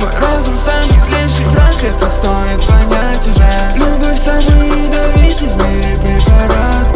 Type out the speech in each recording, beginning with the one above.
Твой разум самый злейший враг, это стоит понять уже. Любовь самый ядовитый в мире препарат.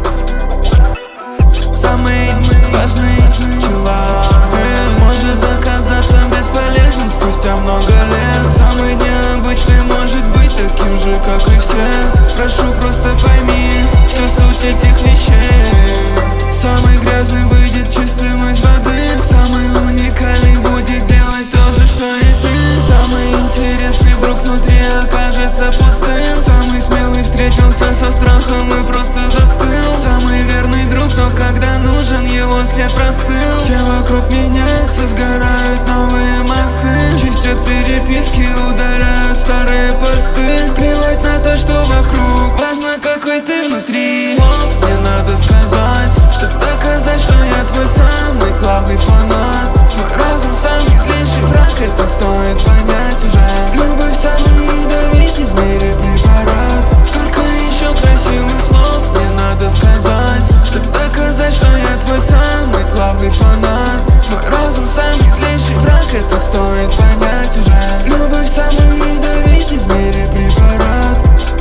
Самый важный человек может оказаться бесполезным спустя много лет. Самый необычный может быть таким же, как и все. Прошу, просто пойми всю суть этих вещей. Самый грязный выйдет чистым из воды. Самый уникальный будет делать то же, что и ты. Самый интересный вдруг внутри окажется пустым. Самый смелый встретился со страхом и просто застыл. Самый верный друг, но когда нужен, его след простыл. Все вокруг меняются, сгорают новые мосты. Чистят переписки, удаляют старые посты. Плевать на то, что вокруг, важно, какой ты внутри. Слов не надо сказать, чтобы доказать, что я твой самый главный фанат. Твой разум самый злейший враг, это стоит понять уже. Любовь самый ядовитый в мире препарат. Сколько еще красивых слов не надо сказать, чтобы доказать, что я твой самый главный фанат. Твой разум самый злейший враг, это стоит понять уже. Любовь самый ядовитый в мире препарат.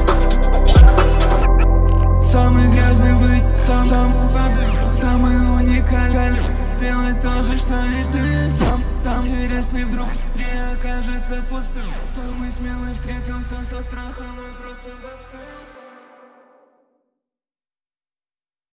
Самый грязный быть, сам воды. Самый уникальный делать то же, что и ты. Сам интересный вдруг не окажется пустым. Самый смелый встретился со страхом и просто застыл.